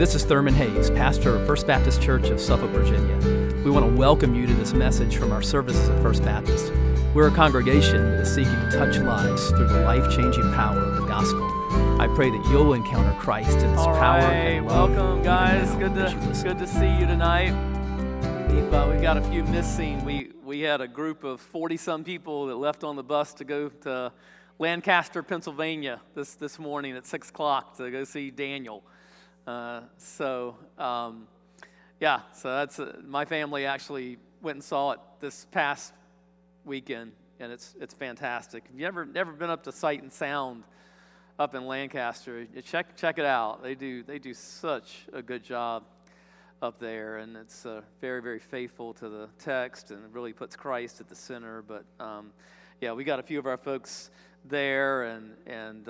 this is Thurman Hayes, pastor of First Baptist Church of Suffolk, Virginia. We want to welcome you to this message from our services at First Baptist. We're a congregation that is seeking to touch lives through the life-changing power of the gospel. I pray that you'll encounter Christ in His power and love. Welcome, guys. Good to see you tonight. We've got a few missing. We had a group of 40-some people that left on the bus to go to Lancaster, Pennsylvania this morning at 6 o'clock to go see Daniel. So that's my family actually went and saw it this past weekend, and it's fantastic. If you've never been up to Sight and Sound up in Lancaster, check it out. They do such a good job up there, and it's very, very faithful to the text, and it really puts Christ at the center. But we got a few of our folks there, and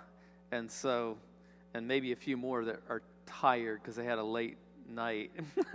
maybe a few more that are tired because they had a late night,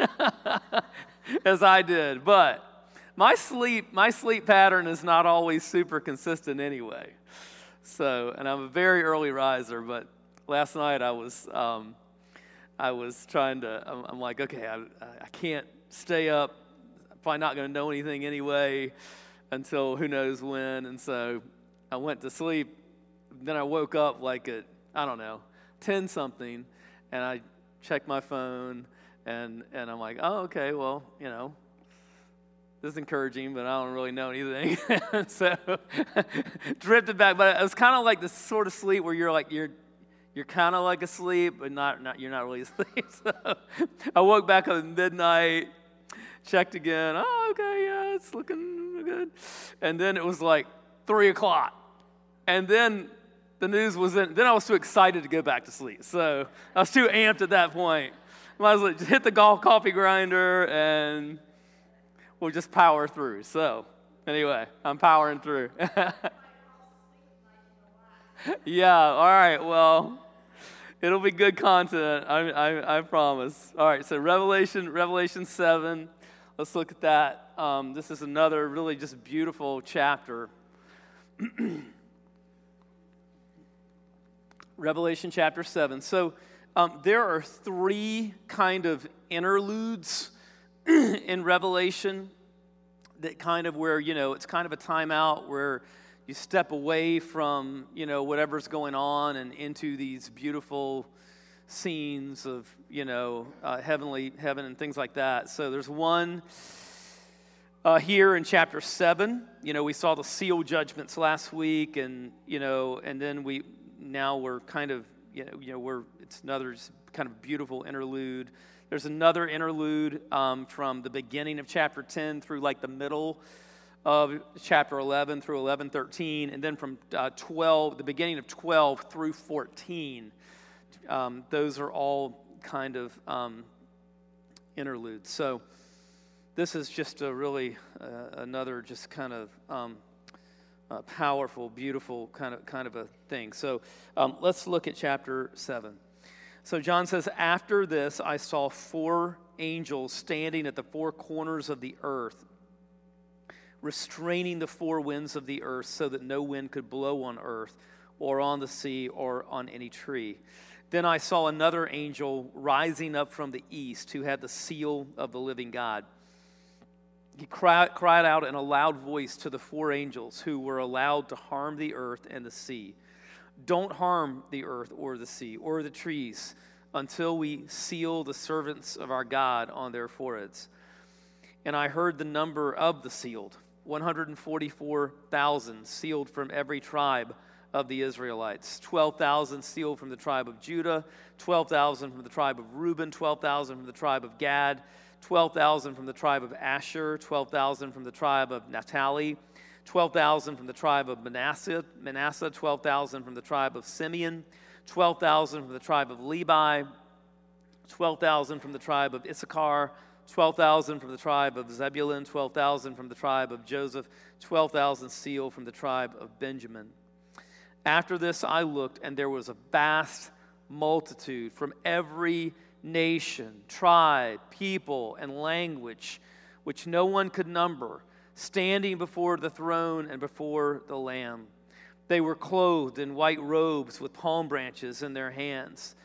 as I did. But my sleep pattern is not always super consistent anyway. So, and I'm a very early riser, but last night I was trying to. I'm like, okay, I can't stay up. I'm probably not going to know anything anyway until who knows when. And so I went to sleep. Then I woke up like at 10 something, and I checked my phone, and I'm like, oh, okay, well, this is encouraging, but I don't really know anything. So drifted back, but it was kind of like the sort of sleep where you're kind of like asleep, but you're not really asleep. So I woke back up at midnight, checked again. Oh, okay, yeah, it's looking good. And then it was like 3 o'clock, and then the news was in. Then I was too excited to go back to sleep. So I was too amped at that point. Might as well just hit the coffee grinder and we'll just power through. So anyway, I'm powering through. Yeah, all right. Well, it'll be good content. I promise. All right, so Revelation 7. Let's look at that. This is another really just beautiful chapter. Revelation chapter 7. So there are three kind of interludes in Revelation that kind of where, it's kind of a timeout where you step away from, whatever's going on and into these beautiful scenes of, heaven and things like that. So there's one here in chapter 7. We saw the seal judgments last week, and then we're kind of, it's another kind of beautiful interlude. There's another interlude from the beginning of chapter 10 through like the middle of chapter 11 through 11:13, and then from the beginning of 12 through 14. Those are all kind of interludes. So this is just a really another just kind of powerful, beautiful kind of a thing. So let's look at chapter 7. So John says, after this I saw 4 angels standing at the 4 corners of the earth, restraining the 4 winds of the earth so that no wind could blow on earth or on the sea or on any tree. Then I saw another angel rising up from the east who had the seal of the living God. He cried out in a loud voice to the 4 angels who were allowed to harm the earth and the sea. Don't harm the earth or the sea or the trees until we seal the servants of our God on their foreheads. And I heard the number of the sealed, 144,000 sealed from every tribe of the Israelites, 12,000 sealed from the tribe of Judah, 12,000 from the tribe of Reuben, 12,000 from the tribe of Gad, 12,000 from the tribe of Asher, 12,000 from the tribe of Naphtali, 12,000 from the tribe of Manasseh, 12,000 from the tribe of Simeon, 12,000 from the tribe of Levi, 12,000 from the tribe of Issachar, 12,000 from the tribe of Zebulun, 12,000 from the tribe of Joseph, 12,000 sealed from the tribe of Benjamin. After this I looked, and there was a vast multitude from every nation, tribe, people, and language, which no one could number, standing before the throne and before the Lamb. They were clothed in white robes with palm branches in their hands,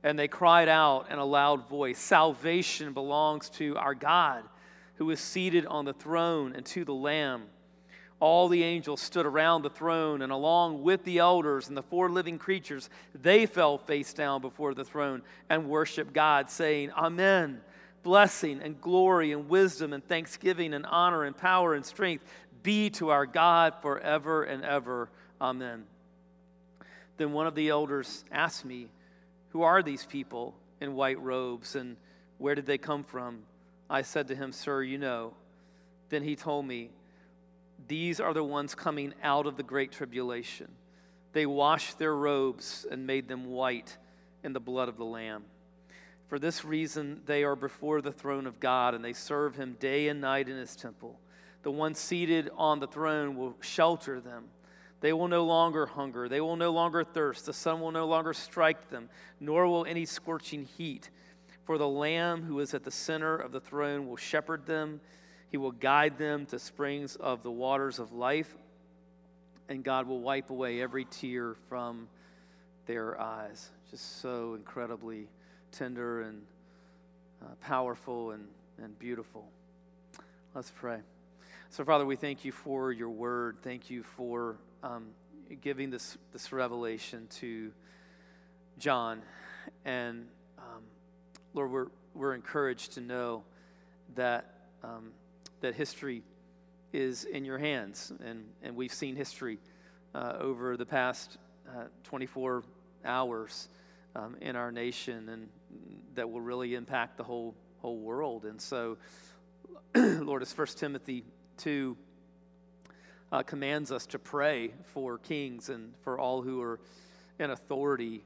And they cried out in a loud voice, "Salvation belongs to our God, who is seated on the throne, and to the Lamb." All the angels stood around the throne, and along with the elders and the 4 living creatures, they fell face down before the throne and worshiped God, saying, "Amen. Blessing and glory and wisdom and thanksgiving and honor and power and strength be to our God forever and ever. Amen." Then one of the elders asked me, "Who are these people in white robes, and where did they come from?" I said to him, "Sir, you know." Then he told me, "These are the ones coming out of the great tribulation. They washed their robes and made them white in the blood of the Lamb. For this reason, they are before the throne of God, and they serve him day and night in his temple. The one seated on the throne will shelter them. They will no longer hunger. They will no longer thirst. The sun will no longer strike them, nor will any scorching heat. For the Lamb who is at the center of the throne will shepherd them. He will guide them to springs of the waters of life, and God will wipe away every tear from their eyes." Just so incredibly tender and powerful and beautiful. Let's pray. So, Father, we thank you for your word. Thank you for giving this revelation to John. And Lord, we're encouraged to know that that history is in your hands, and we've seen history over the past 24 hours in our nation, and that will really impact the whole world. And so, Lord, as 1 Timothy 2 commands us to pray for kings and for all who are in authority.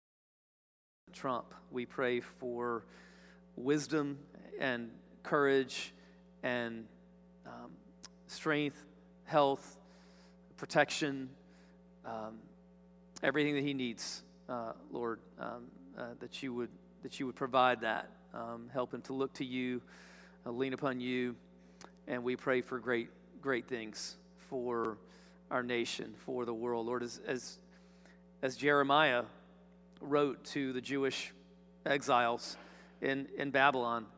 Trump, we pray for wisdom and courage and strength, health, protection, everything that he needs, Lord, that you would provide that. Help him to look to you, lean upon you, and we pray for great things for our nation, for the world. Lord, as Jeremiah wrote to the Jewish exiles in Babylon,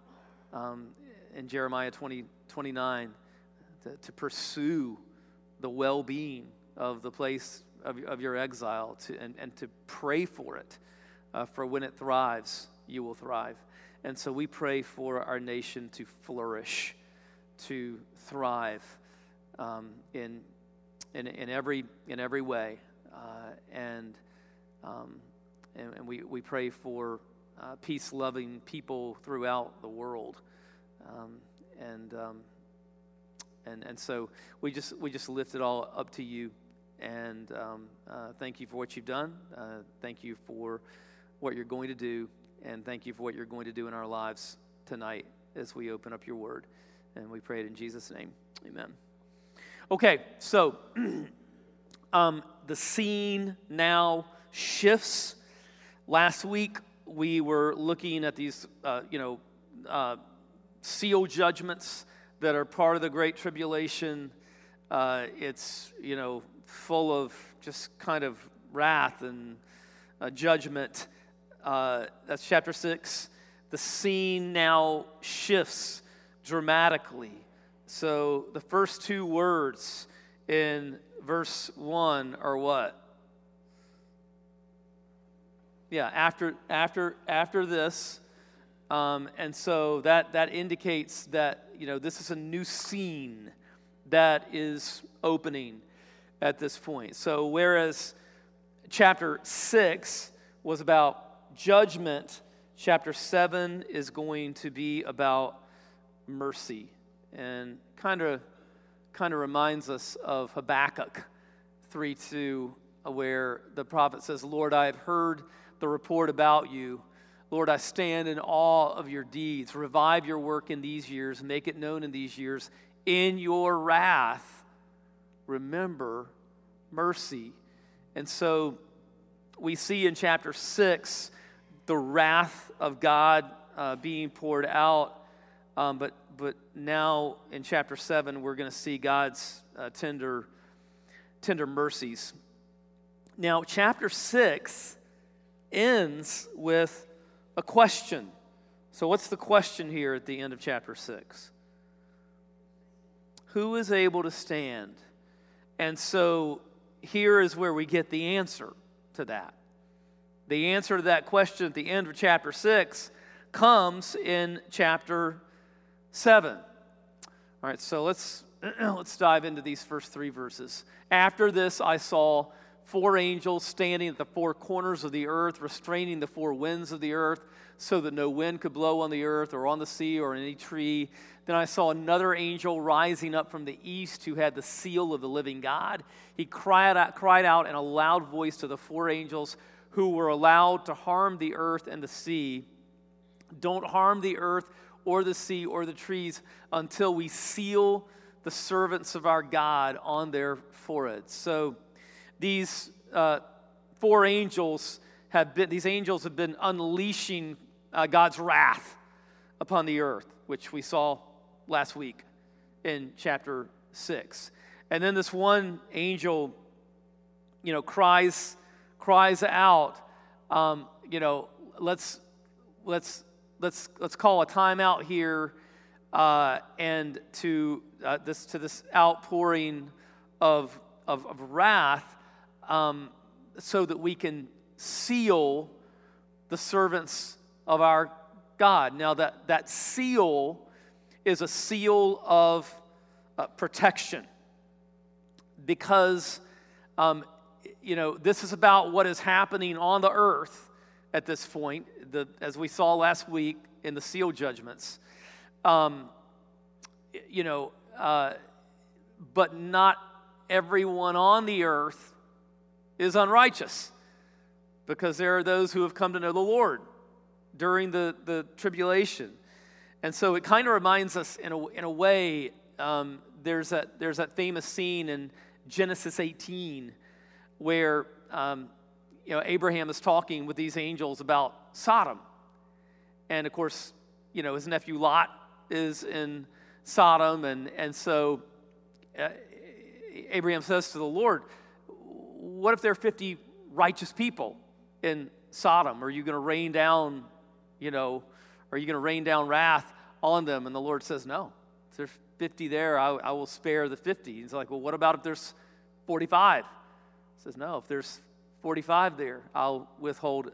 in Jeremiah 29, to pursue the well-being of the place of your exile, and to pray for it, for when it thrives, you will thrive. And so we pray for our nation to flourish, to thrive in every way, and we pray for peace-loving people throughout the world, and so we just lift it all up to you, and thank you for what you've done. Thank you for what you're going to do, and thank you for what you're going to do in our lives tonight as we open up your word. And we pray it in Jesus' name. Amen. Okay, so the scene now shifts. Last week we were looking at these, seal judgments that are part of the Great Tribulation. It's, full of just kind of wrath and judgment. That's chapter 6. The scene now shifts dramatically. So the first 2 words in verse 1 are what? Yeah, after this. And so that indicates that, this is a new scene that is opening at this point. So whereas chapter 6 was about judgment, chapter 7 is going to be about mercy, and kind of reminds us of Habakkuk 3:2, where the prophet says, "Lord, I have heard the report about you. Lord, I stand in awe of your deeds. Revive your work in these years. Make it known in these years. In your wrath, remember mercy." And so we see in chapter 6 the wrath of God being poured out. But now in chapter 7, we're going to see God's tender mercies. Now, chapter 6 ends with a question. So what's the question here at the end of chapter 6? Who is able to stand? And so here is where we get the answer to that. The answer to that question at the end of chapter 6 comes in chapter 7. All right, so let's dive into these first 3 verses. After this, I saw 4 angels standing at the 4 corners of the earth, restraining the 4 winds of the earth, so that no wind could blow on the earth or on the sea or in any tree. Then I saw another angel rising up from the east who had the seal of the living God. He cried out in a loud voice to the 4 angels who were allowed to harm the earth and the sea. Don't harm the earth or the sea or the trees until we seal the servants of our God on their foreheads. So these 4 angels have been unleashing God's wrath upon the earth, which we saw last week in chapter 6. And then this one angel, cries out, let's call a timeout here, and to this outpouring of wrath, so that we can seal the servants of our God. Now that seal is a seal of protection, because this is about what is happening on the earth at this point, as we saw last week in the seal judgments. But not everyone on the earth is unrighteous, because there are those who have come to know the Lord during the tribulation. And so it kind of reminds us in a way, there's that famous scene in Genesis 18 where Abraham is talking with these angels about Sodom. And of course, his nephew Lot is in Sodom, and so Abraham says to the Lord, what if there are 50 righteous people in Sodom? Are you going to rain down, wrath on them? And the Lord says, no. If there's 50 there, I will spare the 50. He's like, well, what about if there's 45? He says, no, if there's 45 there, I'll withhold.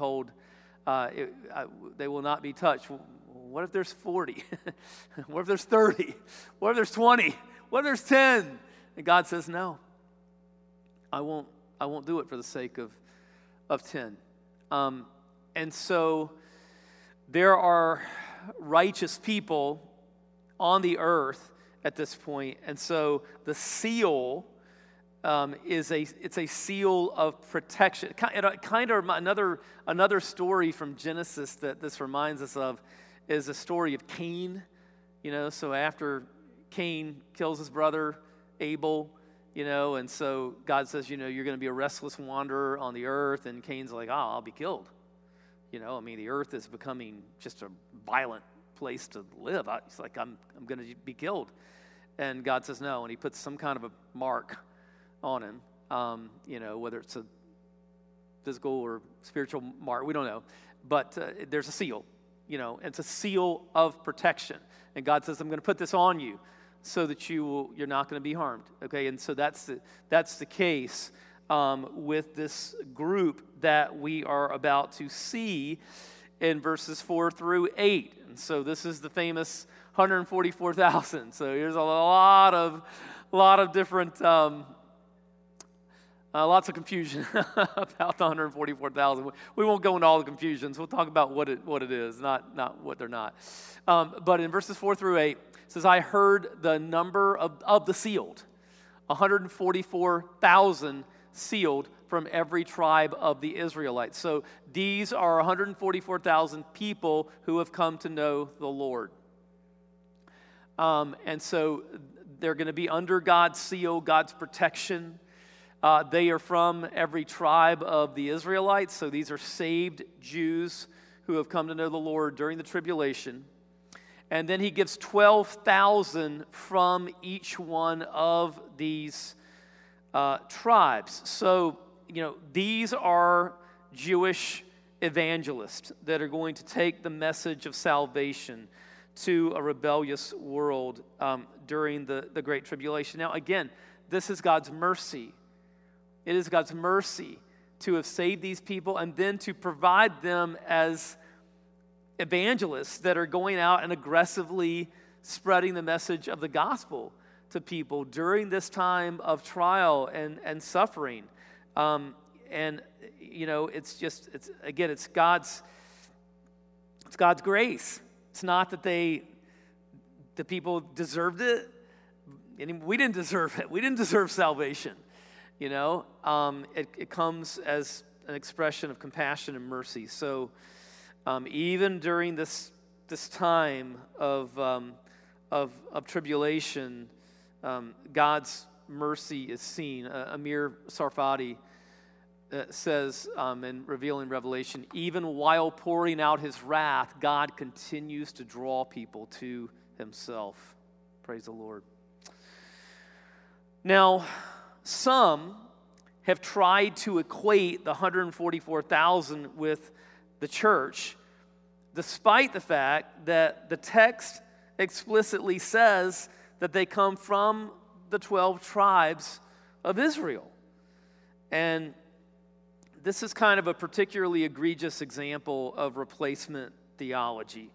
They will not be touched. What if there's 40? What if there's 30? What if there's 20? What if there's 10? And God says, no, I won't do it for the sake of 10. And so there are righteous people on the earth at this point. And so the seal is a seal of protection. Kind of another story from Genesis that this reminds us of is the story of Cain. So after Cain kills his brother Abel, and so God says, you're going to be a restless wanderer on the earth, and Cain's like, I'll be killed. The earth is becoming just a violent place to live. He's like, I'm going to be killed. And God says no, and he puts some kind of a mark on him, whether it's a physical or spiritual mark, we don't know. But there's a seal, it's a seal of protection. And God says, I'm going to put this on you so that you're not going to be harmed. Okay, and so that's the case with this group that we are about to see in verses 4 through 8. And so this is the famous 144,000. So here's a lot of different, lots of confusion about the 144,000. We won't go into all the confusions. We'll talk about what it is, not what they're not. But in verses 4 through 8, it says, I heard the number of the sealed, 144,000 sealed from every tribe of the Israelites. So these are 144,000 people who have come to know the Lord. And so they're going to be under God's seal, God's protection. They are from every tribe of the Israelites. So these are saved Jews who have come to know the Lord during the tribulation. And then he gives 12,000 from each one of these tribes. So, these are Jewish evangelists that are going to take the message of salvation to a rebellious world during the Great Tribulation. Now, again, this is God's mercy. It is God's mercy to have saved these people and then to provide them as evangelists that are going out and aggressively spreading the message of the gospel to people during this time of trial and suffering. And you know, it's God's grace. It's not that the people deserved it. We didn't deserve it. We didn't deserve salvation. You know, it comes as an expression of compassion and mercy. So even during this time of tribulation, God's mercy is seen. Amir Sarfati says in revealing Revelation, even while pouring out his wrath, God continues to draw people to himself. Praise the Lord. Now, some have tried to equate the 144,000 with the church, despite the fact that the text explicitly says that they come from the 12 tribes of Israel. And this is kind of a particularly egregious example of replacement theology,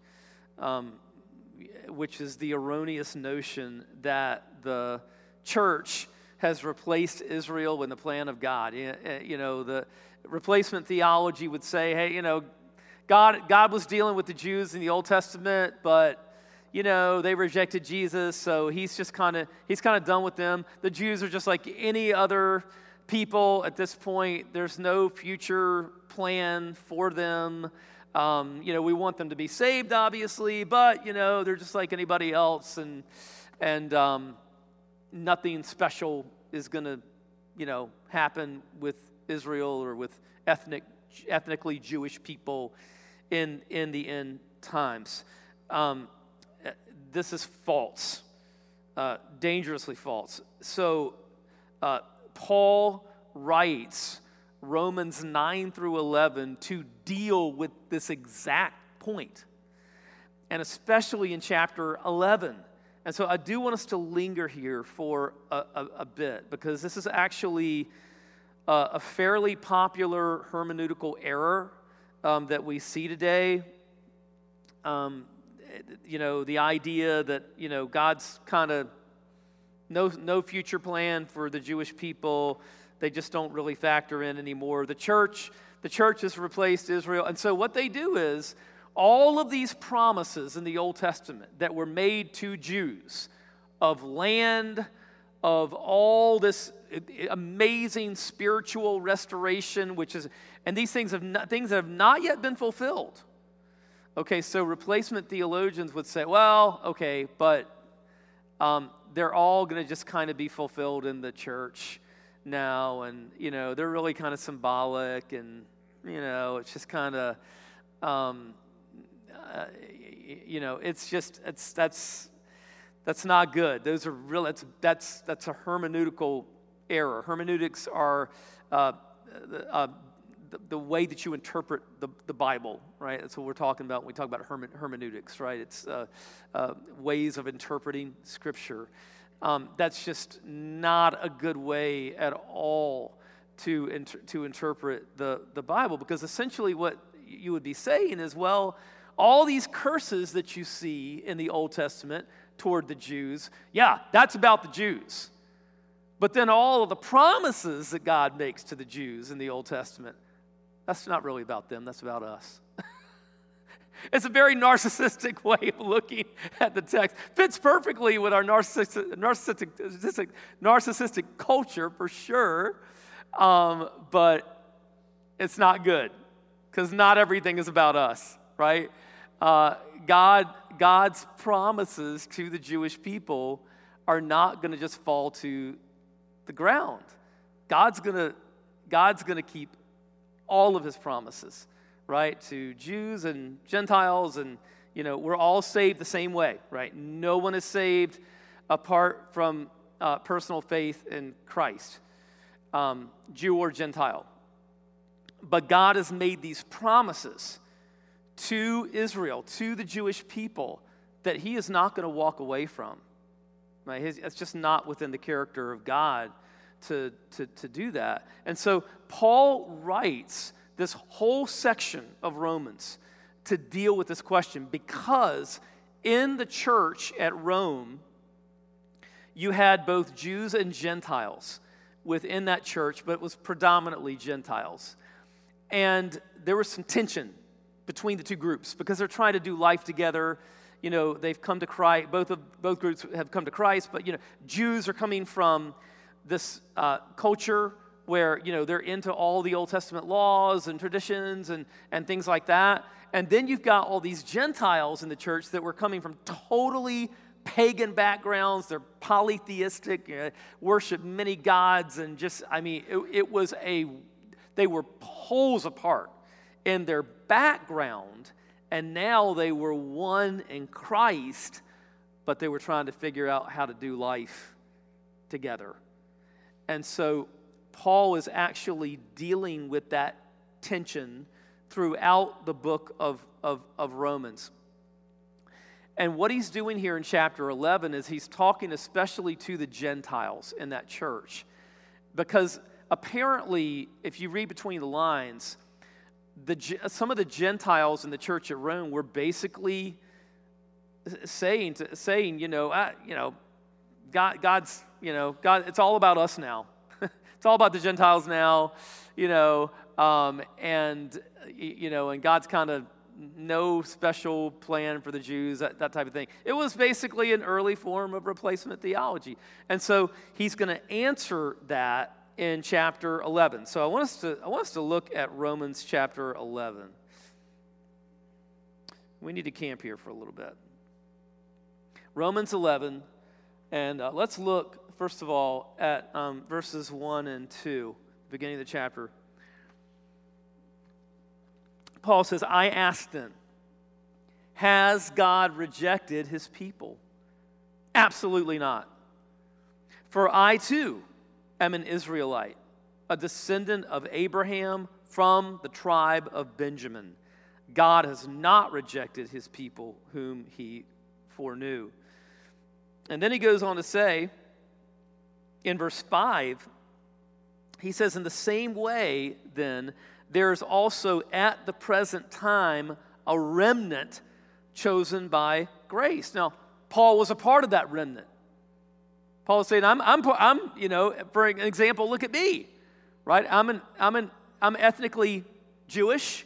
which is the erroneous notion that the church has replaced Israel in the plan of God. You know, the replacement theology would say, hey, you know, God was dealing with the Jews in the Old Testament, but, you know, they rejected Jesus, so he's kind of done with them. The Jews are just like any other people at this point. There's no future plan for them. You know, we want them to be saved, obviously, but, you know, they're just like anybody else, and nothing special is going to, you know, happen with Israel or with ethnically Jewish people in the end times. This is false, dangerously false. So Paul writes Romans 9 through 11 to deal with this exact point, and especially in chapter 11. And so I do want us to linger here for a bit, because this is actually a fairly popular hermeneutical error that we see today. You know, the idea that, you know, God's kind of no future plan for the Jewish people. They just don't really factor in anymore. The church has replaced Israel. And so what they do is, all of these promises in the Old Testament that were made to Jews of land, of all this amazing spiritual restoration, and these things things that have not yet been fulfilled. Okay, so replacement theologians would say, well, okay, but they're all going to just kind of be fulfilled in the church now, and, you know, they're really kind of symbolic, and, you know, it's just kind of, you know, that's not good. Those are real. That's a hermeneutical error. Hermeneutics are the way that you interpret the Bible, right? That's what we're talking about when we talk about hermeneutics, right? It's ways of interpreting Scripture. That's just not a good way at all to interpret the Bible, because essentially what you would be saying is, well, all these curses that you see in the Old Testament toward the Jews, yeah, that's about the Jews. But then all of the promises that God makes to the Jews in the Old Testament, that's not really about them, that's about us. It's a very narcissistic way of looking at the text. Fits perfectly with our narcissistic culture, for sure, but it's not good, because not everything is about us, right? God's promises to the Jewish people are not going to just fall to the ground. God's going to keep all of his promises, right, to Jews and Gentiles, and, you know, we're all saved the same way, right? No one is saved apart from personal faith in Christ, Jew or Gentile. But God has made these promises to Israel, to the Jewish people, that he is not going to walk away from. Right? It's just not within the character of God to do that. And so Paul writes this whole section of Romans to deal with this question, because in the church at Rome, you had both Jews and Gentiles within that church, but it was predominantly Gentiles. And there was some tension between the two groups because they're trying to do life together. You know, they've come to Christ. Both groups have come to Christ, but Jews are coming from this culture where they're into all the Old Testament laws and traditions and things like that. And then you've got all these Gentiles in the church that were coming from totally pagan backgrounds. They're polytheistic, worship many gods, and they were poles apart in their background, and now they were one in Christ, but they were trying to figure out how to do life together. And so Paul is actually dealing with that tension throughout the book of Romans. And what he's doing here in chapter 11 is he's talking especially to the Gentiles in that church. Because apparently, if you read between the lines, some of the Gentiles in the church at Rome were basically saying, God, it's all about us now. It's all about the Gentiles now, and God's kind of no special plan for the Jews, that type of thing. It was basically an early form of replacement theology. And so he's going to answer that in chapter 11. So I want us to look at Romans chapter 11. We need to camp here for a little bit. Romans 11, and let's look, first of all, at verses 1 and 2, beginning of the chapter. Paul says, I ask then, has God rejected his people? Absolutely not. For I too am an Israelite, a descendant of Abraham from the tribe of Benjamin. God has not rejected his people whom he foreknew. And then he goes on to say, in verse 5, he says, in the same way, then, there is also at the present time a remnant chosen by grace. Now, Paul was a part of that remnant. Paul is saying, I'm for an example, look at me, right? I'm ethnically Jewish,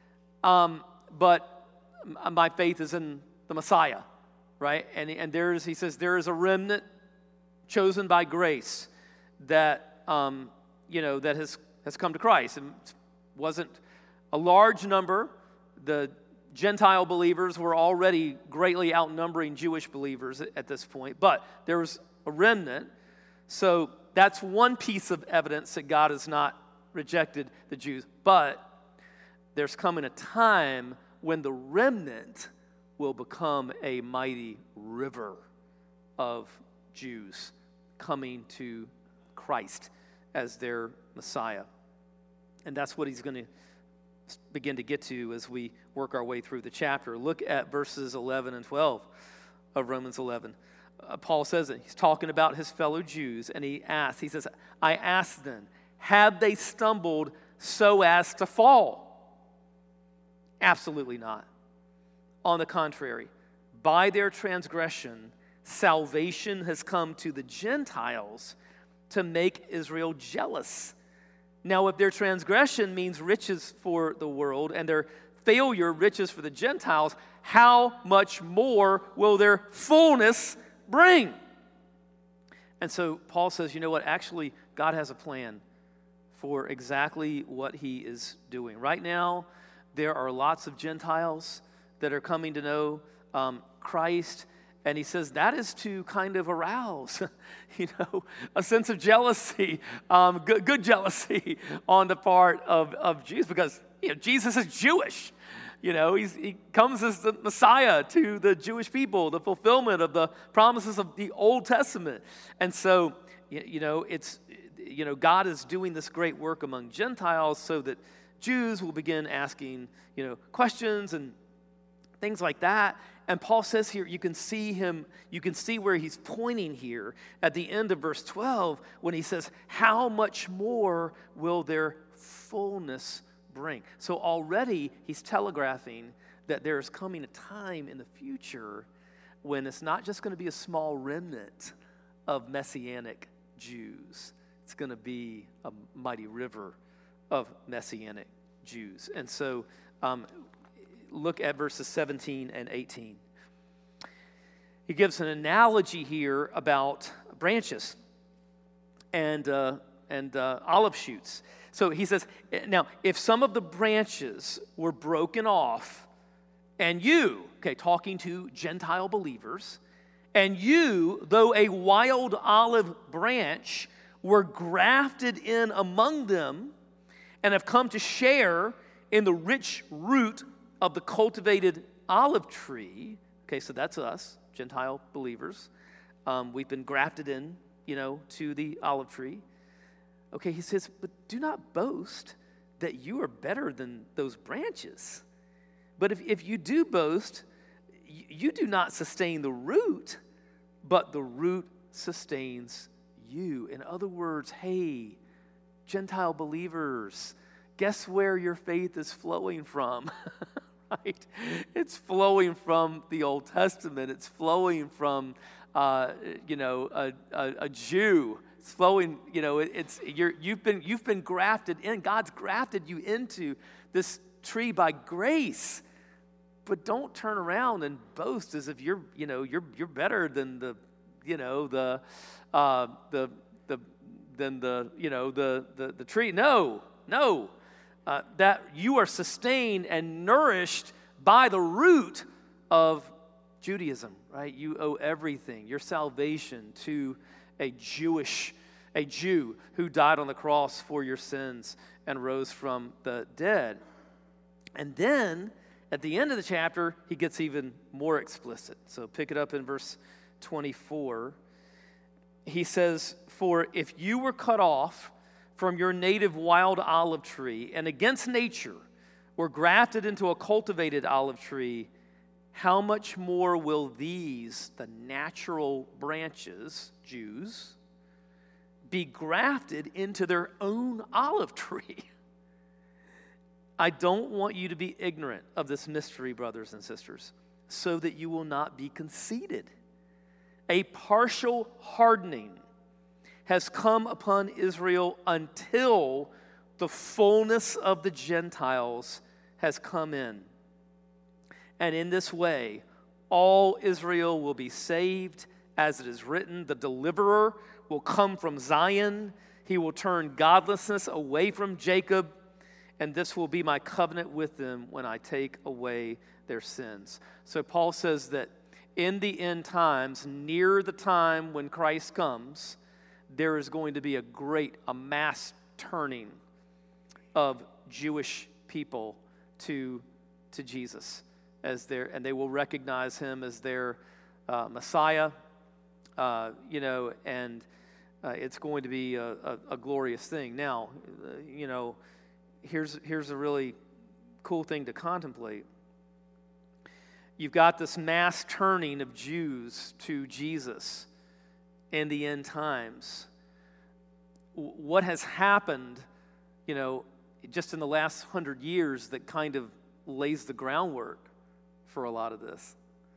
but my faith is in the Messiah, right? And he says there is a remnant chosen by grace that that has come to Christ. And it wasn't a large number. The Gentile believers were already greatly outnumbering Jewish believers at this point, but there was a remnant. So that's one piece of evidence that God has not rejected the Jews. But there's coming a time when the remnant will become a mighty river of Jews coming to Christ as their Messiah. And that's what he's going to begin to get to as we work our way through the chapter. Look at verses 11 and 12 of Romans 11. Paul says it. He's talking about his fellow Jews, and he says, I ask then, have they stumbled so as to fall? Absolutely not. On the contrary, by their transgression, salvation has come to the Gentiles to make Israel jealous. Now, if their transgression means riches for the world and their failure riches for the Gentiles, how much more will their fullness bring? And so Paul says, you know what? Actually, God has a plan for exactly what he is doing. Right now, there are lots of Gentiles that are coming to know Christ. And he says that is to kind of arouse, a sense of jealousy, good jealousy on the part of Jesus, because Jesus is Jewish. He comes as the Messiah to the Jewish people, the fulfillment of the promises of the Old Testament. And so, it's God is doing this great work among Gentiles so that Jews will begin asking, questions and things like that. And Paul says here, you can see where he's pointing here at the end of verse 12 when he says, how much more will their fullness bring? So already he's telegraphing that there is coming a time in the future when it's not just going to be a small remnant of Messianic Jews. It's going to be a mighty river of Messianic Jews. And so look at verses 17 and 18. He gives an analogy here about branches and olive shoots. So he says, now, if some of the branches were broken off, and you, talking to Gentile believers, and you, though a wild olive branch, were grafted in among them and have come to share in the rich root of the cultivated olive tree. So that's us, Gentile believers. We've been grafted in, to the olive tree. He says, but do not boast that you are better than those branches. But if you do boast, you do not sustain the root, but the root sustains you. In other words, hey, Gentile believers, guess where your faith is flowing from? Right? It's flowing from the Old Testament. It's flowing from, a Jew. It's flowing. You've been grafted in. God's grafted you into this tree by grace. But don't turn around and boast as if you're better than the tree. No. That you are sustained and nourished by the root of Judaism, right? You owe everything, your salvation, to a Jew who died on the cross for your sins and rose from the dead. And then, at the end of the chapter, he gets even more explicit. So pick it up in verse 24. He says, for if you were cut off from your native wild olive tree and against nature were grafted into a cultivated olive tree, how much more will these, the natural branches, Jews, be grafted into their own olive tree? I don't want you to be ignorant of this mystery, brothers and sisters, so that you will not be conceited. A partial hardening has come upon Israel until the fullness of the Gentiles has come in. And in this way, all Israel will be saved, as it is written, the deliverer will come from Zion. He will turn godlessness away from Jacob, and this will be my covenant with them when I take away their sins. So Paul says that in the end times, near the time when Christ comes, there is going to be a mass turning of Jewish people to Jesus and they will recognize him as their Messiah, and it's going to be a glorious thing. Now, here's a really cool thing to contemplate. You've got this mass turning of Jews to Jesus in the end times. What has happened, just in the last 100 years that kind of lays the groundwork for a lot of this?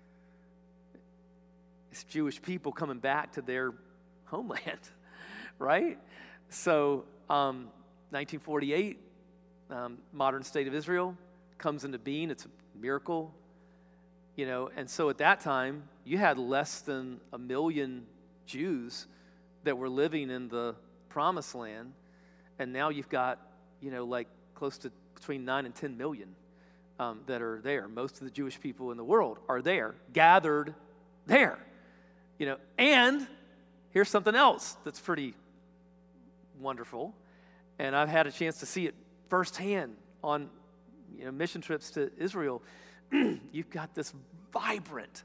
It's Jewish people coming back to their homeland, right? So, 1948, modern state of Israel comes into being. It's a miracle, and so at that time, you had less than 1 million Jews that were living in the Promised Land, and now you've got, close to between 9 and 10 million that are there. Most of the Jewish people in the world are there, gathered there, and here's something else that's pretty wonderful, and I've had a chance to see it firsthand on mission trips to Israel. You've got this vibrant,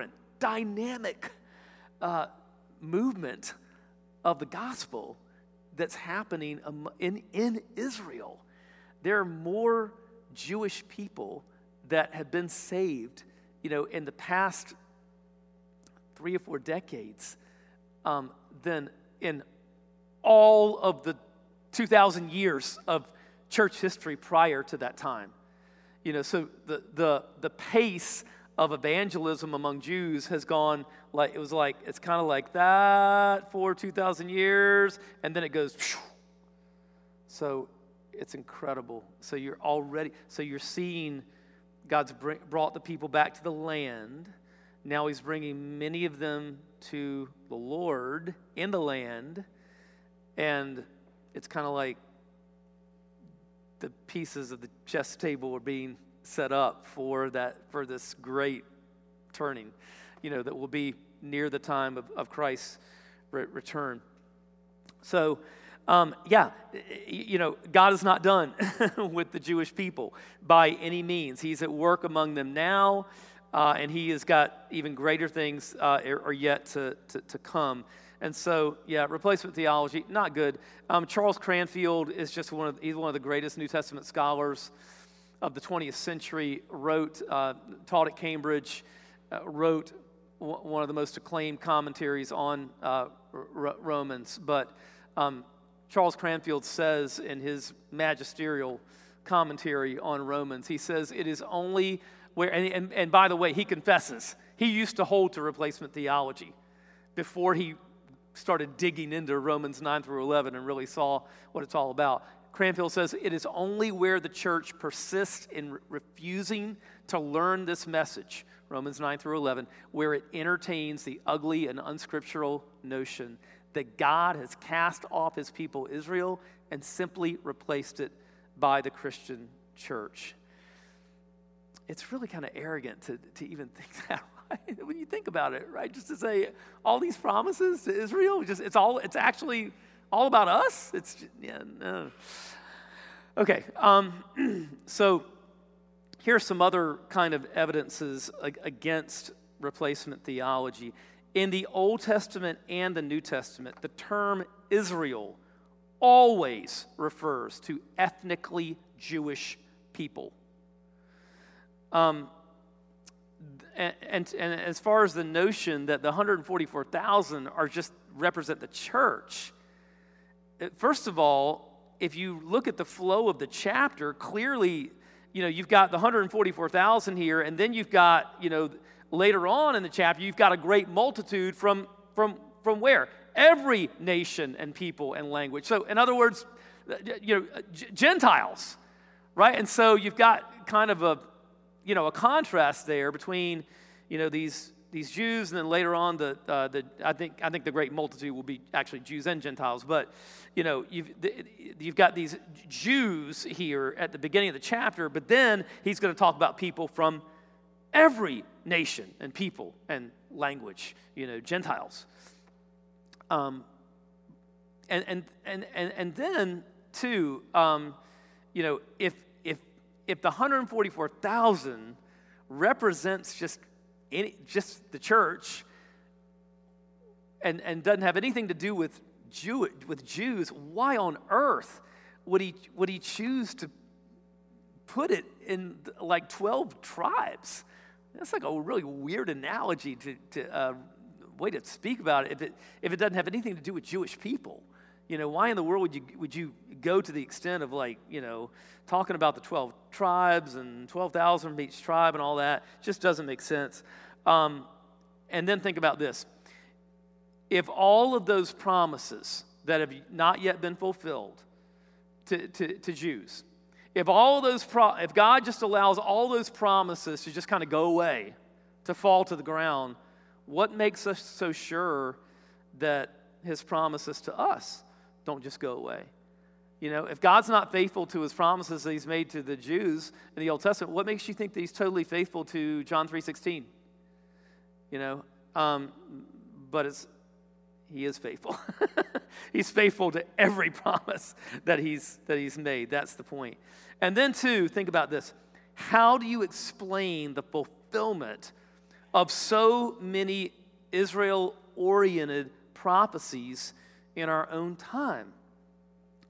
dynamic movement of the gospel that's happening in Israel. There are more Jewish people that have been saved, in the past 3 or 4 decades than in all of the 2,000 years of church history prior to that time. So the pace of evangelism among Jews has gone it's kind of like that for 2,000 years, and then it goes. Phew. So it's incredible. So you're seeing God's brought the people back to the land. Now he's bringing many of them to the Lord in the land, and it's kind of like the pieces of the chess table are being set up for this great turning, that will be near the time of Christ's return. So, God is not done with the Jewish people by any means. He's at work among them now, and he has got even greater things are yet to come. And so, replacement theology, not good. Charles Cranfield is he's one of the greatest New Testament scholars of the 20th century, taught at Cambridge, wrote one of the most acclaimed commentaries on Romans. But Charles Cranfield says in his magisterial commentary on Romans, he says it is only where, and by the way, he confesses, he used to hold to replacement theology before he started digging into Romans 9 through 11 and really saw what it's all about. Cranfield says, it is only where the church persists in refusing to learn this message, Romans 9 through 11, where it entertains the ugly and unscriptural notion that God has cast off his people Israel and simply replaced it by the Christian church. It's really kind of arrogant to even think that, right? When you think about it, right? Just to say all these promises to Israel, it's actually all about us? No. Okay, so here's some other kind of evidences against replacement theology. In the Old Testament and the New Testament, the term Israel always refers to ethnically Jewish people. And as far as the notion that the 144,000 are just represent the church, first of all, if you look at the flow of the chapter, clearly, you've got the 144,000 here, and then you've got, later on in the chapter, you've got a great multitude from where? Every nation and people and language. So, in other words, Gentiles, right? And so you've got kind of a contrast there between, these Jews, and then later on, I think the great multitude will be actually Jews and Gentiles. But you've got these Jews here at the beginning of the chapter, but then he's going to talk about people from every nation and people and language, Gentiles. And then too, if the 144,000 represents just the church and doesn't have anything to do with Jews, why on earth would he choose to put it in like 12 tribes? That's like a really weird analogy to way to speak about it. If it doesn't have anything to do with Jewish people, why in the world would you go to the extent of talking about the 12 tribes and 12,000 from each tribe and all that? Just doesn't make sense. And then think about this. If all of those promises that have not yet been fulfilled to Jews, if God just allows all those promises to just kind of go away, to fall to the ground, what makes us so sure that his promises to us don't just go away? If God's not faithful to his promises that he's made to the Jews in the Old Testament, what makes you think that he's totally faithful to John 3:16? But he is faithful. He's faithful to every promise that he's made. That's the point. And then too, think about this. How do you explain the fulfillment of so many Israel-oriented prophecies in our own time?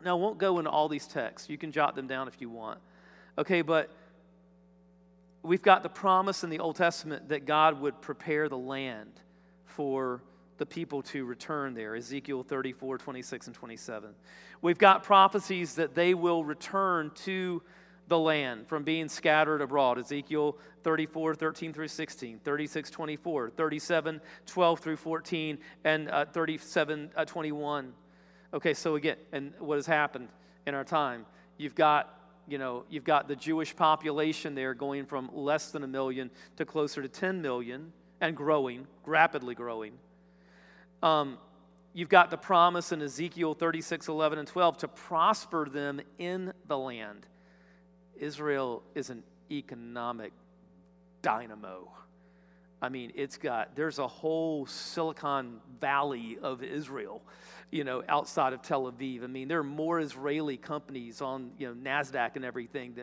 Now, I won't go into all these texts. You can jot them down if you want. Okay, but we've got the promise in the Old Testament that God would prepare the land for the people to return there, Ezekiel 34, 26, and 27. We've got prophecies that they will return to the land from being scattered abroad, Ezekiel 34, 13 through 16, 36, 24, 37, 12 through 14, and 37, 21. Okay, so again, and what has happened in our time, you've got the Jewish population there going from less than 1 million to closer to 10 million and growing, rapidly growing. You've got the promise in Ezekiel 36, 11, and 12 to prosper them in the land. Israel is an economic dynamo. I mean, there's a whole Silicon Valley of Israel, outside of Tel Aviv. I mean, there are more Israeli companies on, NASDAQ and everything.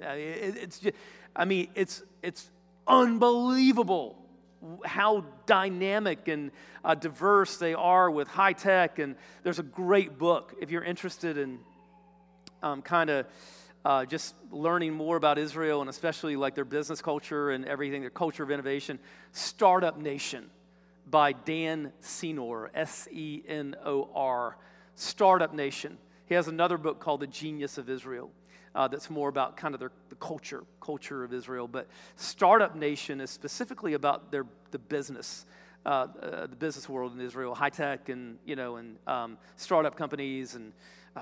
It's unbelievable how dynamic and diverse they are with high tech. And there's a great book if you're interested in just learning more about Israel and especially like their business culture and everything, their culture of innovation. Startup Nation by Dan Senor, Senor. Startup Nation. He has another book called The Genius of Israel that's more about kind of the culture of Israel. But Startup Nation is specifically about the business world in Israel, high tech and startup companies and.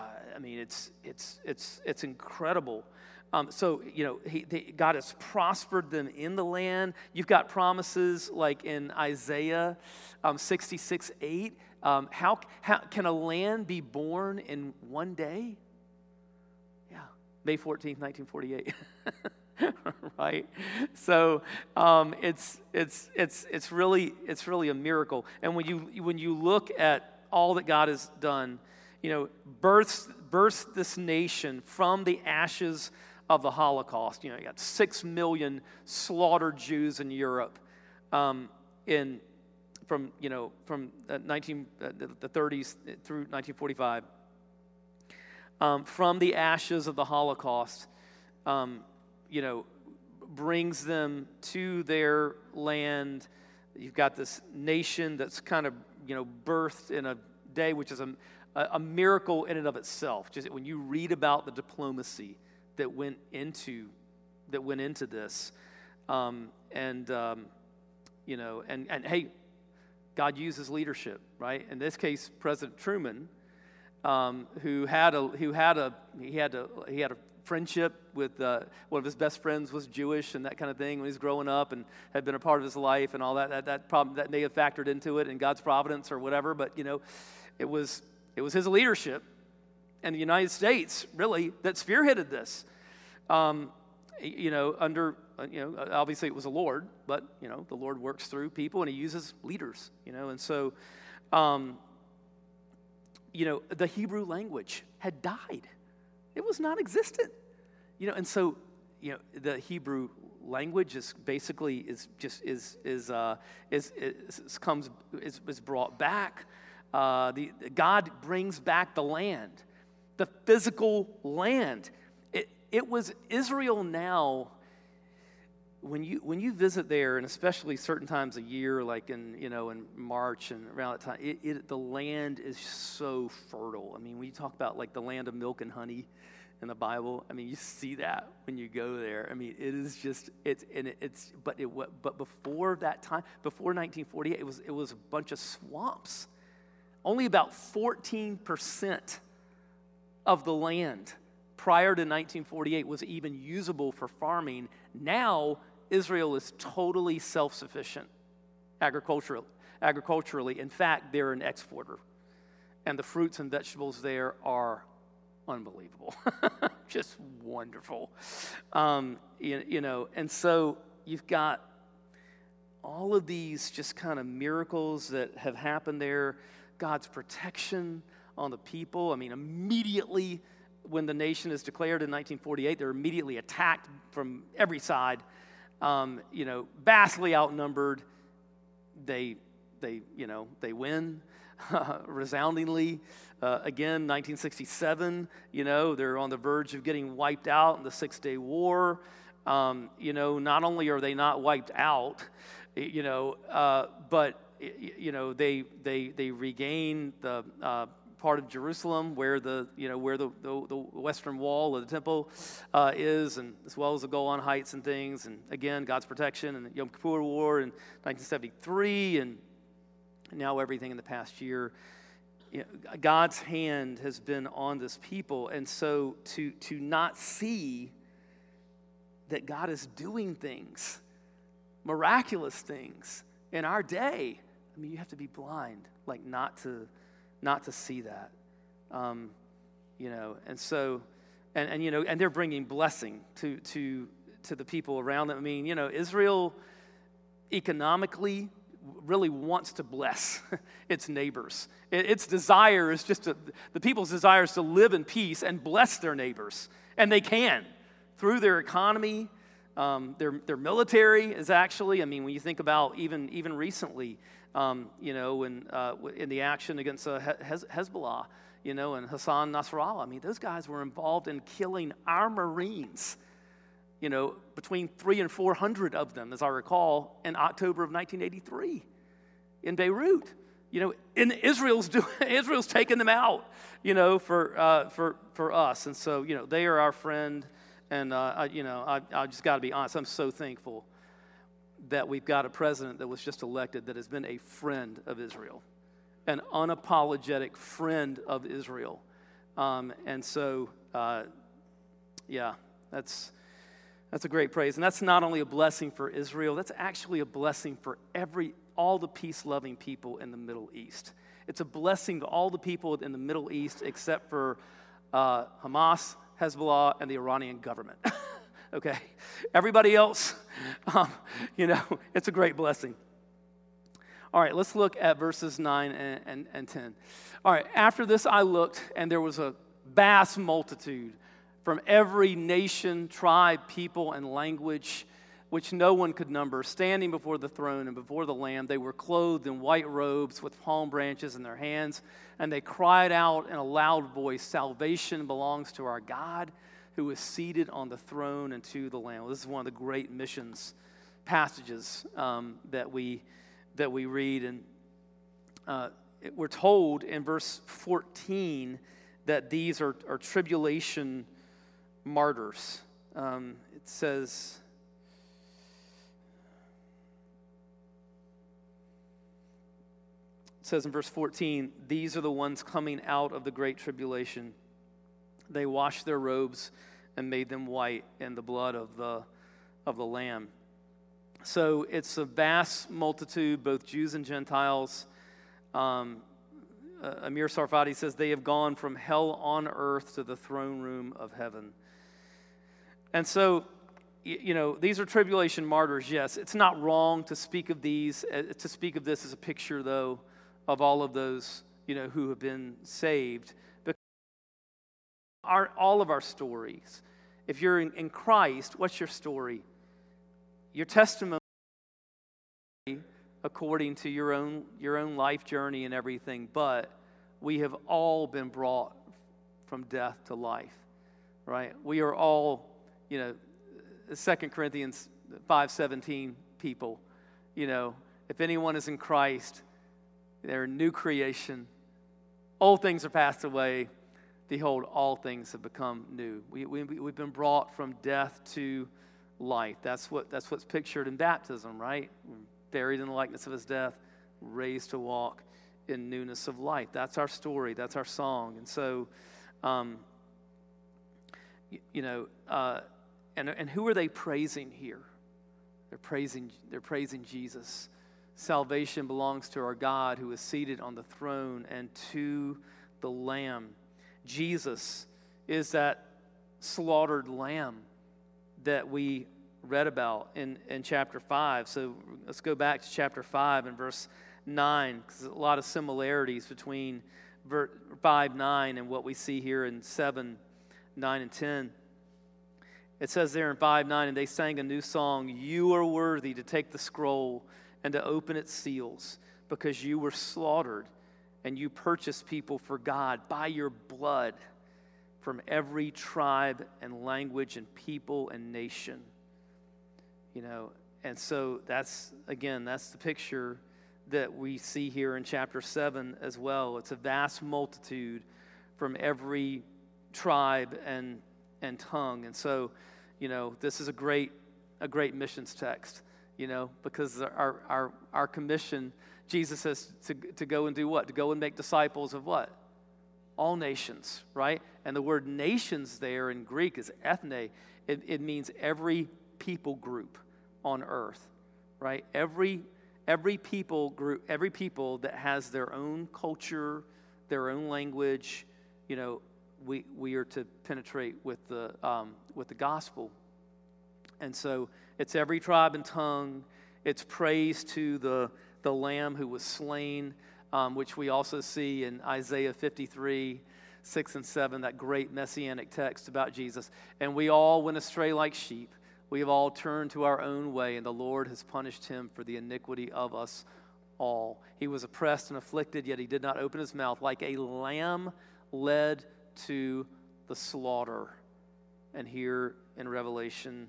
It's incredible. God has prospered them in the land. You've got promises like in Isaiah 66:8. How can a land be born in one day? Yeah, May 14th, 1948. Right? So it's really a miracle. And when you look at all that God has done, births this nation from the ashes of the Holocaust. You got 6 million slaughtered Jews in Europe from the 30s through 1945. From the ashes of the Holocaust, brings them to their land. You've got this nation that's kind of birthed in a day, which is a miracle in and of itself. Just when you read about the diplomacy that went into this, and hey, God uses leadership, right? In this case, President Truman, who had a friendship with one of his best friends was Jewish and that kind of thing when he was growing up and had been a part of his life and all that problem that may have factored into it in God's providence or whatever, but it was his leadership and the United States, really, that spearheaded this. Obviously it was the Lord, but, the Lord works through people and he uses leaders, and so, the Hebrew language had died. It was non-existent, and so, the Hebrew language is brought back. God brings back the land, the physical land. It was Israel now. When you visit there, and especially certain times a year, like in March and around that time, the land is so fertile. I mean, when you talk about like the land of milk and honey in the Bible, I mean, you see that when you go there. I mean, it is just but before that time, before 1948, it was a bunch of swamps. Only about 14% of the land prior to 1948 was even usable for farming. Now, Israel is totally self-sufficient agriculturally. In fact, they're an exporter. And the fruits and vegetables there are unbelievable. Just wonderful. And so you've got all of these just kind of miracles that have happened there. God's protection on the people. I mean, immediately when the nation is declared in 1948, they're immediately attacked from every side. Vastly outnumbered. They win. resoundingly. Again, 1967, they're on the verge of getting wiped out in the Six-Day War. Not only are they not wiped out, but they regain the part of Jerusalem where the western wall of the temple is, and as well as the Golan Heights and things. And again, God's protection and the Yom Kippur War in 1973, and now everything in the past year. God's hand has been on this people, and so to not see that God is doing things, miraculous things in our day, I mean, you have to be blind, like not to see that, and so, and they're bringing blessing to the people around them. I mean, Israel economically really wants to bless its neighbors. Its desire is the people's desire is to live in peace and bless their neighbors. And they can, through their economy, their military is actually, I mean, when you think about even recently, when in the action against Hezbollah, and Hassan Nasrallah, I mean, those guys were involved in killing our Marines, between 300 and 400 of them, as I recall, in October of 1983 in Beirut. And Israel's taking them out, for us. And so, they are our friend. And, I just got to be honest, I'm so thankful that we've got a president that was just elected that has been a friend of Israel, an unapologetic friend of Israel. And so, that's a great praise. And that's not only a blessing for Israel, that's actually a blessing for all the peace-loving people in the Middle East. It's a blessing to all the people in the Middle East except for Hamas, Hezbollah, and the Iranian government. Okay? Everybody else, it's a great blessing. All right, let's look at verses 9 and 10. All right, after this I looked, and there was a vast multitude from every nation, tribe, people, and language, which no one could number, standing before the throne and before the Lamb. They were clothed in white robes with palm branches in their hands, and they cried out in a loud voice, "Salvation belongs to our God, who is seated on the throne, and to the Lamb." Well, this is one of the great missions passages that we read, and we're told in verse 14 that these are tribulation martyrs. It says, in verse 14, "These are the ones coming out of the great tribulation. They washed their robes and made them white in the blood of the Lamb." So it's a vast multitude, both Jews and Gentiles. Amir Sarfati says they have gone from hell on earth to the throne room of heaven. And so, these are tribulation martyrs, yes. It's not wrong to speak of these, to speak of this as a picture, though, of all of those, who have been saved. Because all of our stories, if you're in Christ, what's your story? Your testimony, according to your own life journey and everything, but we have all been brought from death to life, right? We are all, 2 Corinthians 5:17 people, if anyone is in Christ, they're a new creation. Old things are passed away. Behold, all things have become new. We've been brought from death to life. That's what's pictured in baptism, right? Buried in the likeness of his death, raised to walk in newness of life. That's our story. That's our song. And so, and who are they praising here? They're praising Jesus. Salvation belongs to our God, who is seated on the throne, and to the Lamb. Jesus is that slaughtered lamb that we read about in chapter 5. So let's go back to chapter 5 and verse 9, because there's a lot of similarities between 5:9 and what we see here in 7:9 and 10. It says there in 5:9, "And they sang a new song, 'You are worthy to take the scroll and to open its seals, because you were slaughtered, and you purchased people for God by your blood from every tribe and language and people and nation. And so that's the picture that we see here in chapter 7 as well. It's a vast multitude from every tribe and tongue. And so, this is a great missions text, because our commission, Jesus says to go and do what? To go and make disciples of what? All nations, right? And the word nations there in Greek is ethne. It means every people group on earth, right? Every people group, every people that has their own culture, their own language, we are to penetrate with the gospel. And so it's every tribe and tongue. It's praise to the Lamb who was slain, which we also see in Isaiah 53, 6 and 7, that great messianic text about Jesus. And we all went astray like sheep. We have all turned to our own way, and the Lord has punished him for the iniquity of us all. He was oppressed and afflicted, yet he did not open his mouth. Like a lamb led to the slaughter. And here in Revelation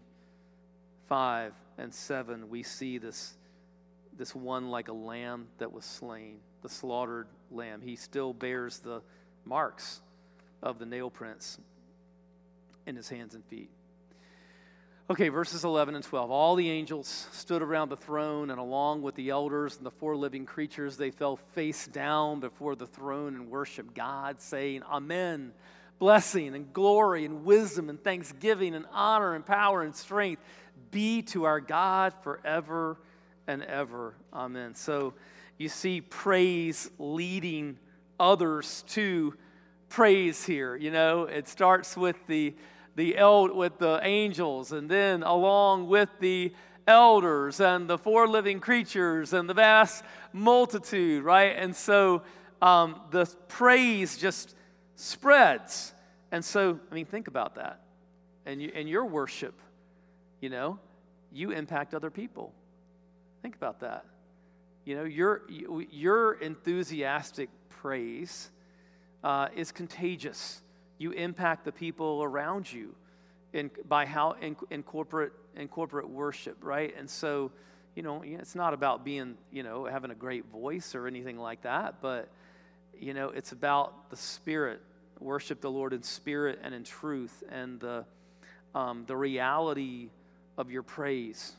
5 and 7, we see this one like a lamb that was slain, the slaughtered lamb. He still bears the marks of the nail prints in his hands and feet. Okay, verses 11 and 12. All the angels stood around the throne, and along with the elders and the 4 living creatures, they fell face down before the throne and worshiped God, saying, Amen. Blessing and glory and wisdom and thanksgiving and honor and power and strength be to our God forever and ever. Amen. So you see praise leading others to praise here. It starts with the angels, and then along with the elders and the 4 living creatures and the vast multitude, right? And so the praise just spreads. And so, think about that. And your worship, you impact other people. Think about that. Your enthusiastic praise is contagious. You impact the people around you in corporate worship, right? And so, it's not about being, having a great voice or anything like that, but it's about the Spirit. Worship the Lord in spirit and in truth, and the reality of your praise,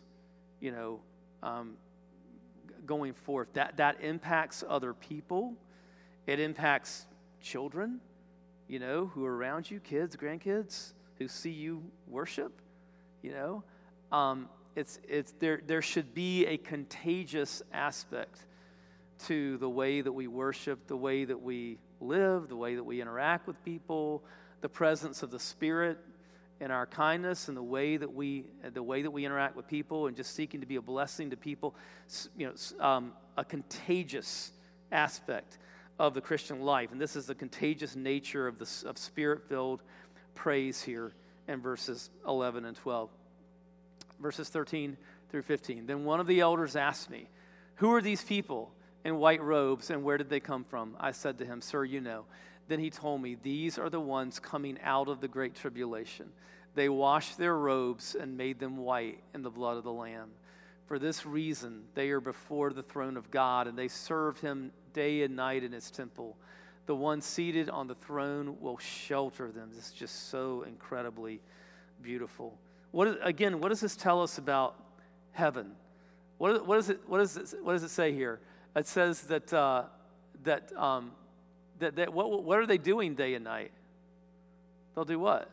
going forth. That impacts other people. It impacts children, who are around you, kids, grandkids, who see you worship. There should be a contagious aspect to the way that we worship, the way that we live, the way that we interact with people, the presence of the Spirit in our kindness, and the way that we interact with people, and just seeking to be a blessing to people. A contagious aspect of the Christian life, and this is the contagious nature of Spirit-filled praise here in verses 11 and 12. Verses 13 through 15. Then one of the elders asked me, "Who are these people in white robes, and where did they come from?" I said to him, "Sir, you know." Then he told me, "These are the ones coming out of the great tribulation. They washed their robes and made them white in the blood of the Lamb. For this reason, they are before the throne of God, and they serve him day and night in his temple. The one seated on the throne will shelter them." This is just so incredibly beautiful. What does this tell us about heaven? What does it say here? It says that what are they doing day and night? They'll do what?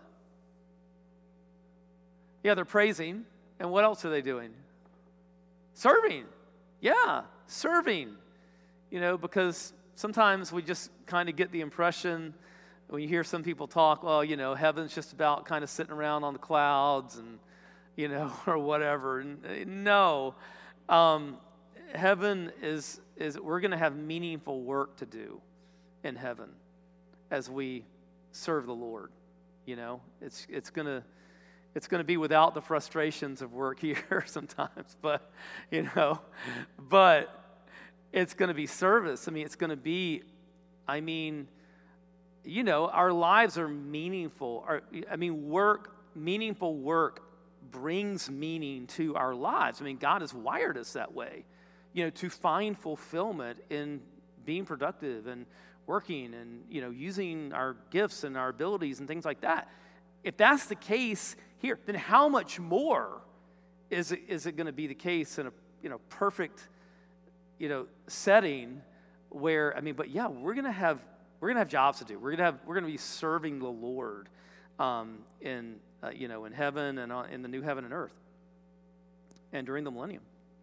Yeah, they're praising. And what else are they doing? Serving. Yeah, serving. Because sometimes we just kind of get the impression when you hear some people talk, well, heaven's just about kind of sitting around on the clouds and, or whatever. No. Heaven is we're going to have meaningful work to do in heaven as we serve the Lord. It's going to be without the frustrations of work here sometimes, but it's going to be service. It's going to be I mean, our lives are meaningful. Meaningful work brings meaning to our lives. I mean, God has wired us that way, to find fulfillment in being productive and working and, using our gifts and our abilities and things like that. If that's the case here, then how much more is it going to be the case in a perfect, setting where, we're going to have jobs to do. We're going to be serving the Lord in heaven and in the new heaven and earth and during the millennium.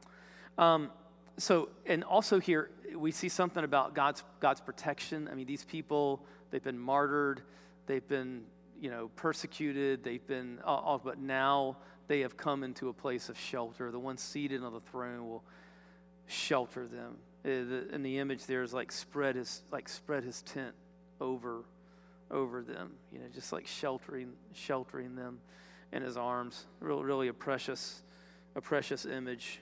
And also here we see something about God's protection. I mean, these people, they've been martyred, they've been persecuted, they've been but now they have come into a place of shelter. The one seated on the throne will shelter them. In the image there is spread his tent over them, just like sheltering them in his arms. Really a precious image.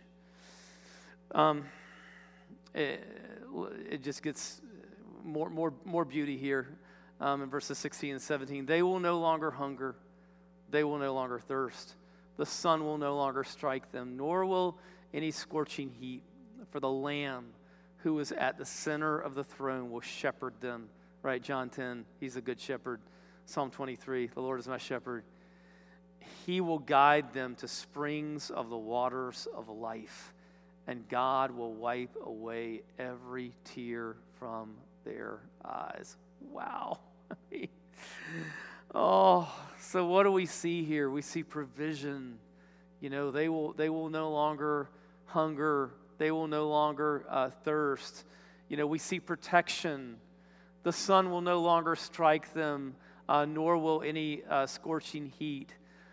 It just gets more beauty here in verses 16 and 17. They will no longer hunger, they will no longer thirst. The sun will no longer strike them, nor will any scorching heat. For the Lamb who is at the center of the throne will shepherd them. Right, John 10, he's a good shepherd. Psalm 23, the Lord is my shepherd. He will guide them to springs of the waters of life, and God will wipe away every tear from their eyes. Wow. So what do we see here? We see provision. They will no longer hunger. They will no longer thirst. We see protection. The sun will no longer strike them, nor will any scorching heat.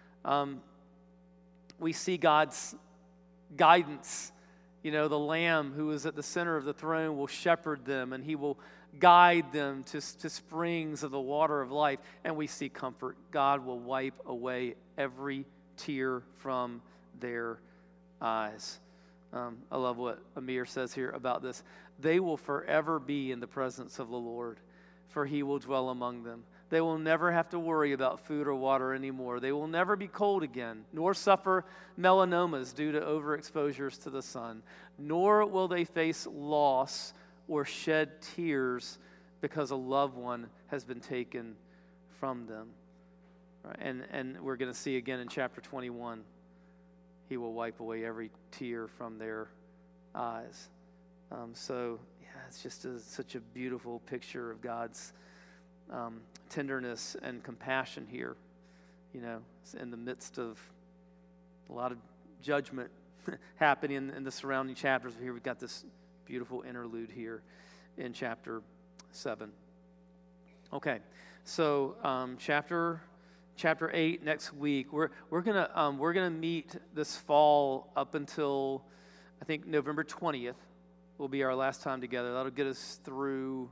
We see God's guidance. The Lamb who is at the center of the throne will shepherd them, and he will guide them to springs of the water of life. And we see comfort. God will wipe away every tear from their eyes. I love what Amir says here about this. They will forever be in the presence of the Lord, for he will dwell among them. They will never have to worry about food or water anymore. They will never be cold again, nor suffer melanomas due to overexposures to the sun, nor will they face loss or shed tears because a loved one has been taken from them. Right? And we're going to see again in chapter 21, he will wipe away every tear from their eyes. It's just such a beautiful picture of God's tenderness and compassion here. In the midst of a lot of judgment happening in the surrounding chapters. Here we've got this beautiful interlude here in chapter 7. Okay, so chapter 8 next week. We're gonna meet this fall up until I think November 20th will be our last time together. That'll get us through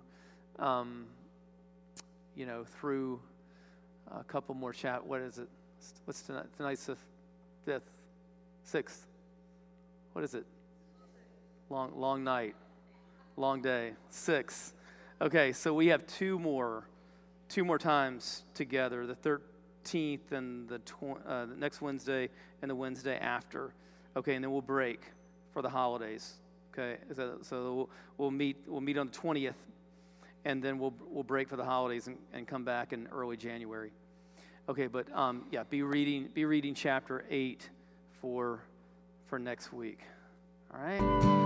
through a couple more What is it? What's tonight? Tonight's the 5th, 6th. What is it? Long night, long day. 6. Okay, so we have two more times together. The 13th and the next Wednesday and the Wednesday after. Okay, and then we'll break for the holidays. Okay, so we'll meet on the 20th, and then we'll break for the holidays and come back in early January. Okay, but be reading chapter 8 for next week. All right.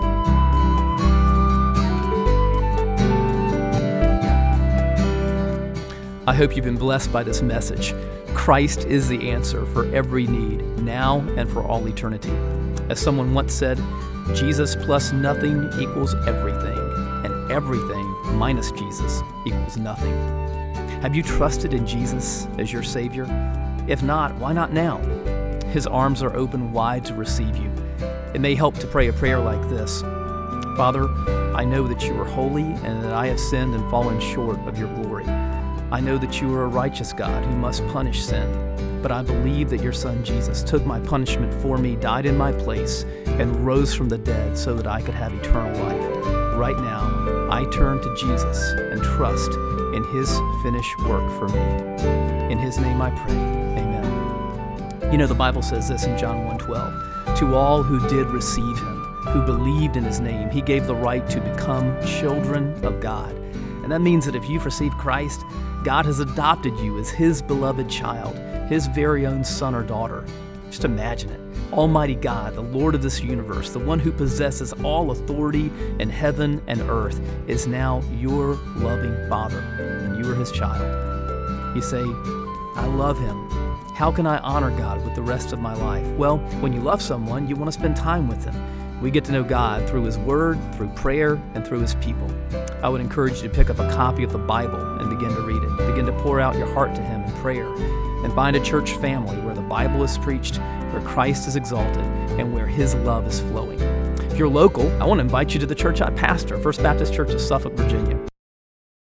I hope you've been blessed by this message. Christ is the answer for every need, now and for all eternity. As someone once said, Jesus plus nothing equals everything, and everything minus Jesus equals nothing. Have you trusted in Jesus as your Savior? If not, why not now? His arms are open wide to receive you. It may help to pray a prayer like this. Father, I know that you are holy and that I have sinned and fallen short of your glory. I know that you are a righteous God who must punish sin, but I believe that your Son Jesus took my punishment for me, died in my place, and rose from the dead so that I could have eternal life. right now, I turn to Jesus and trust in his finished work for me. In his name I pray, amen. You know, the Bible says this in John 1:12, to all who did receive him, who believed in his name, he gave the right to become children of God. And that means that if you've received Christ, God has adopted you as his beloved child, his very own son or daughter. Just imagine it. Almighty God, the Lord of this universe, the one who possesses all authority in heaven and earth, is now your loving Father, and you are his child. You say, I love him. How can I honor God with the rest of my life? Well, when you love someone, you want to spend time with them. We get to know God through his word, through prayer, and through his people. I would encourage you to pick up a copy of the Bible and begin to read it. Begin to pour out your heart to him in prayer. And find a church family where the Bible is preached, where Christ is exalted, and where his love is flowing. If you're local, I want to invite you to the church I pastor, First Baptist Church of Suffolk, Virginia.